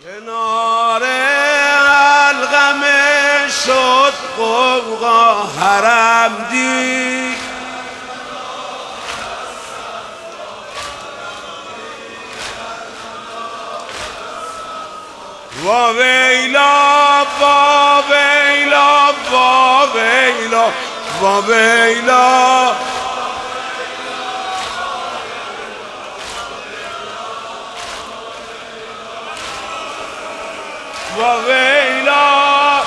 کنار حلقم شد غوغا حرم دید، وا ویلا وا ویلا وا ویلا وا ویلا، وا ویلا.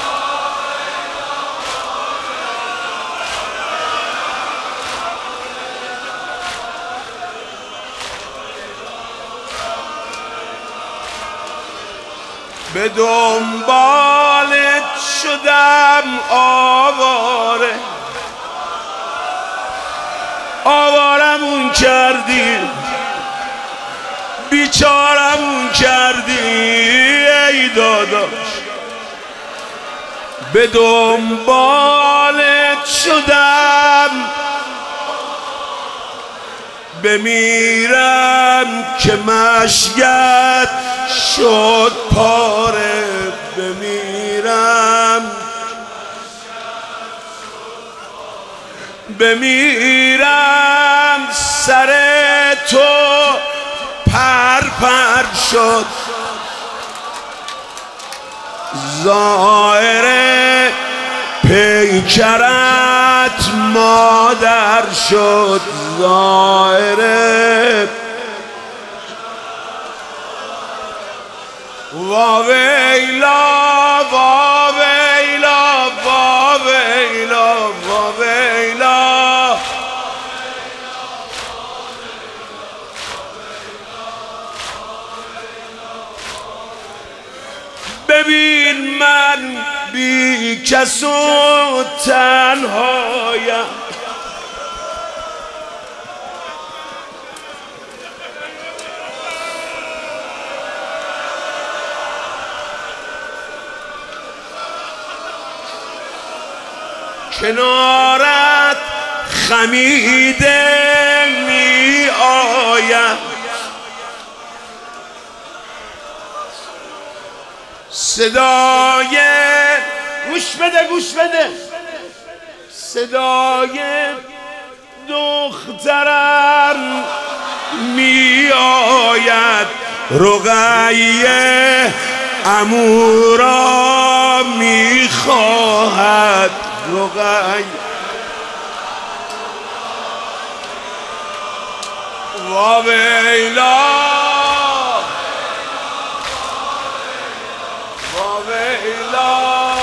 به دنبالت شدم آواره، آوارمون کردی، بیچارمون کردی ای داداش. به دنبالت شدم بمیرم که مشیت شد پاره، بمیرم سر تو پر پر شد، ظاهر پیکرت مادر شد، ظاهر وا ویلا وا ویلا وا ویلا وا ویلا. ببین من بی کس و تنهایم، کنارت خمیده می آیم، صدای گوش بده صدای دخترم می آید، رقیه عمو را می خواهد، رقیه وا ویلا وا ویلا.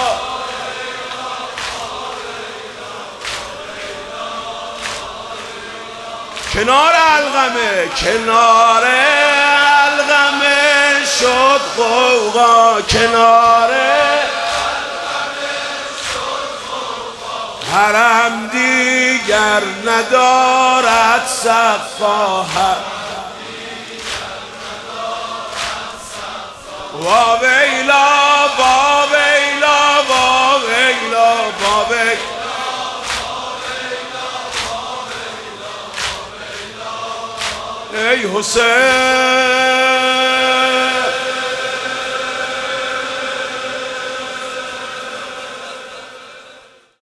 کنار حلقمه شد غوغا، کنار حرم دیگر ندارد سقاها، وا ویلا وا ویلا وا ویلا وا ویلا. ای حسین